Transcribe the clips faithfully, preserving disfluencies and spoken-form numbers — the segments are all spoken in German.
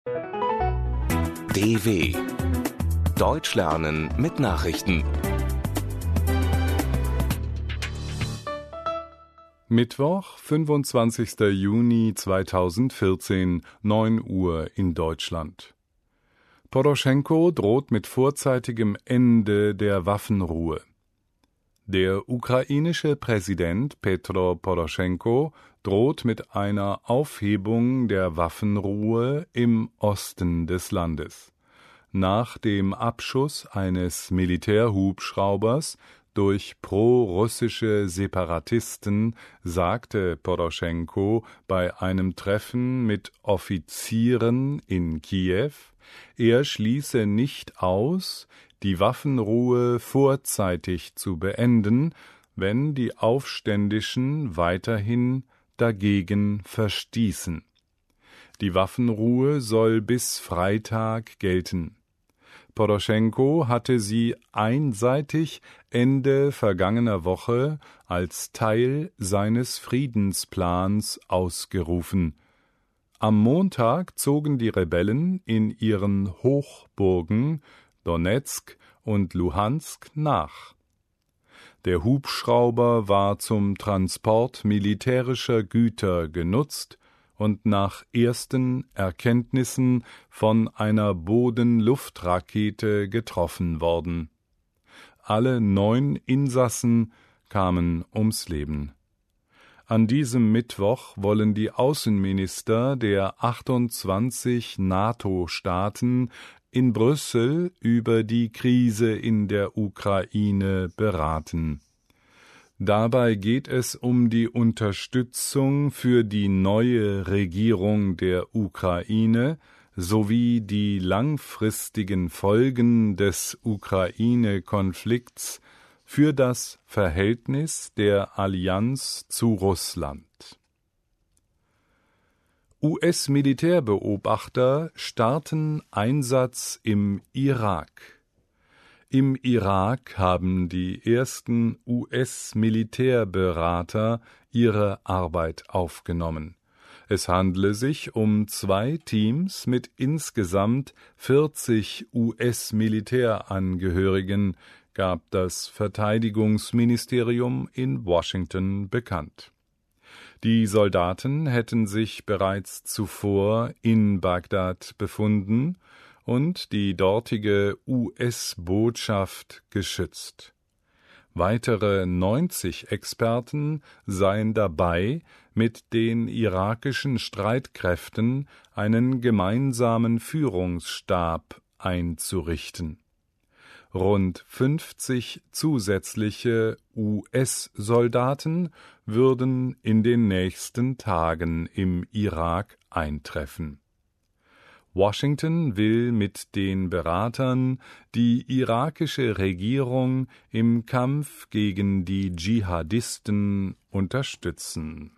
D W Deutsch lernen mit Nachrichten. Mittwoch, fünfundzwanzigster Juni zweitausendvierzehn, neun Uhr in Deutschland. Poroschenko droht mit vorzeitigem Ende der Waffenruhe. Der ukrainische Präsident Petro Poroschenko droht mit einer Aufhebung der Waffenruhe im Osten des Landes. Nach dem Abschuss eines Militärhubschraubers durch pro-russische Separatisten sagte Poroschenko bei einem Treffen mit Offizieren in Kiew, er schließe nicht aus, die Waffenruhe vorzeitig zu beenden, wenn die Aufständischen weiterhin dagegen verstießen. Die Waffenruhe soll bis Freitag gelten. Poroschenko hatte sie einseitig Ende vergangener Woche als Teil seines Friedensplans ausgerufen. Am Montag zogen die Rebellen in ihren Hochburgen Donezk und Luhansk nach. Der Hubschrauber war zum Transport militärischer Güter genutzt und nach ersten Erkenntnissen von einer Boden-Luft-Rakete getroffen worden. Alle neun Insassen kamen ums Leben. An diesem Mittwoch wollen die Außenminister der achtundzwanzig NATO-Staaten in Brüssel über die Krise in der Ukraine beraten. Dabei geht es um die Unterstützung für die neue Regierung der Ukraine sowie die langfristigen Folgen des Ukraine-Konflikts für das Verhältnis der Allianz zu Russland. U S-Militärbeobachter starten Einsatz im Irak. Im Irak haben die ersten U S-Militärberater ihre Arbeit aufgenommen. Es handle sich um zwei Teams mit insgesamt vierzig U S-Militärangehörigen, gab das Verteidigungsministerium in Washington bekannt. Die Soldaten hätten sich bereits zuvor in Bagdad befunden und die dortige U S-Botschaft geschützt. Weitere neunzig Experten seien dabei, mit den irakischen Streitkräften einen gemeinsamen Führungsstab einzurichten. Rund fünfzig zusätzliche U S-Soldaten würden in den nächsten Tagen im Irak eintreffen. Washington will mit den Beratern die irakische Regierung im Kampf gegen die Dschihadisten unterstützen.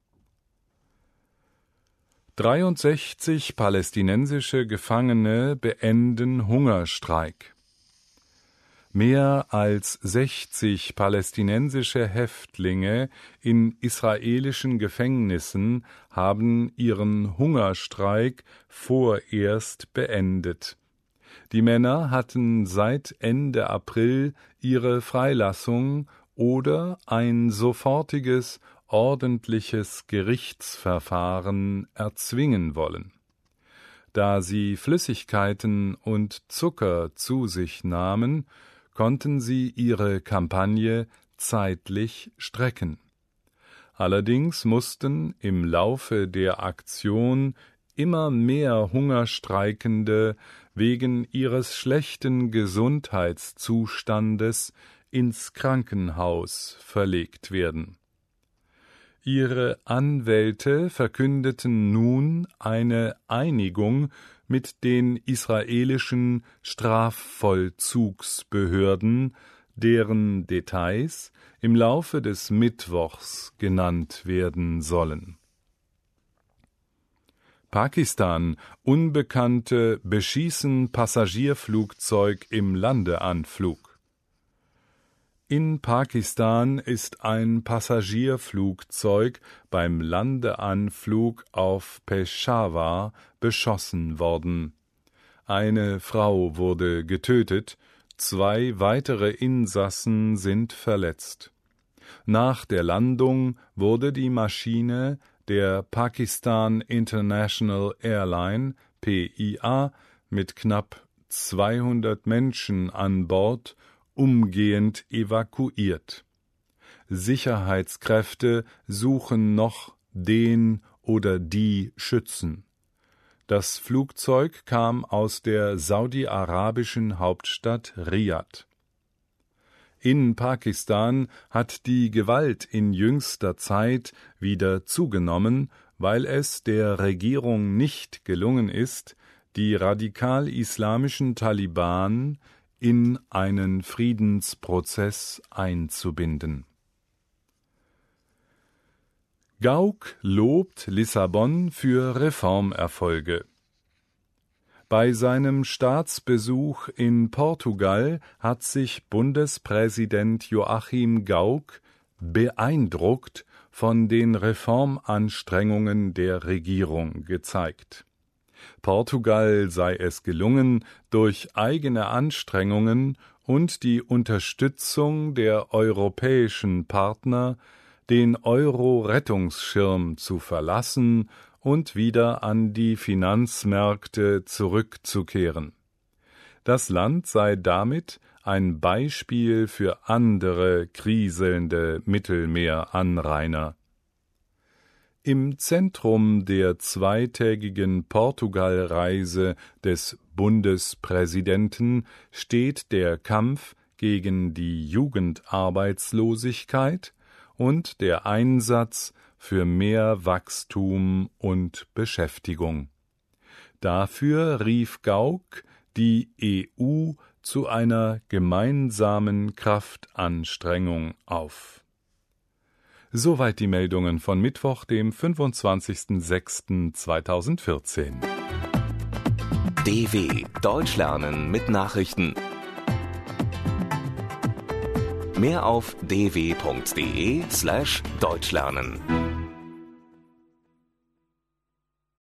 dreiundsechzig palästinensische Gefangene beenden Hungerstreik. Mehr als sechzig palästinensische Häftlinge in israelischen Gefängnissen haben ihren Hungerstreik vorerst beendet. Die Männer hatten seit Ende April ihre Freilassung oder ein sofortiges, ordentliches Gerichtsverfahren erzwingen wollen. Da sie Flüssigkeiten und Zucker zu sich nahmen, konnten sie ihre Kampagne zeitlich strecken. Allerdings mussten im Laufe der Aktion immer mehr Hungerstreikende wegen ihres schlechten Gesundheitszustandes ins Krankenhaus verlegt werden. Ihre Anwälte verkündeten nun eine Einigung mit den israelischen Strafvollzugsbehörden, deren Details im Laufe des Mittwochs genannt werden sollen. Pakistan: Unbekannte beschießen Passagierflugzeug im Landeanflug. In Pakistan ist ein Passagierflugzeug beim Landeanflug auf Peshawar beschossen worden. Eine Frau wurde getötet, zwei weitere Insassen sind verletzt. Nach der Landung wurde die Maschine der Pakistan International Airline P I A mit knapp zweihundert Menschen an Bord umgehend evakuiert. Sicherheitskräfte suchen noch den oder die Schützen. Das Flugzeug kam aus der saudi-arabischen Hauptstadt Riad. In Pakistan hat die Gewalt in jüngster Zeit wieder zugenommen, weil es der Regierung nicht gelungen ist, die radikal-islamischen Taliban in einen Friedensprozess einzubinden. Gauck lobt Lissabon für Reformerfolge. Bei seinem Staatsbesuch in Portugal hat sich Bundespräsident Joachim Gauck beeindruckt von den Reformanstrengungen der Regierung gezeigt. Portugal sei es gelungen, durch eigene Anstrengungen und die Unterstützung der europäischen Partner den Euro-Rettungsschirm zu verlassen und wieder an die Finanzmärkte zurückzukehren. Das Land sei damit ein Beispiel für andere kriselnde Mittelmeeranrainer. Im Zentrum der zweitägigen Portugalreise des Bundespräsidenten steht der Kampf gegen die Jugendarbeitslosigkeit und der Einsatz für mehr Wachstum und Beschäftigung. Dafür rief Gauck die E U zu einer gemeinsamen Kraftanstrengung auf. Soweit die Meldungen von Mittwoch, dem fünfundzwanzigsten sechsten zweitausendvierzehn. D W Deutsch lernen mit Nachrichten. Mehr auf d w punkt d e slash deutsch lernen.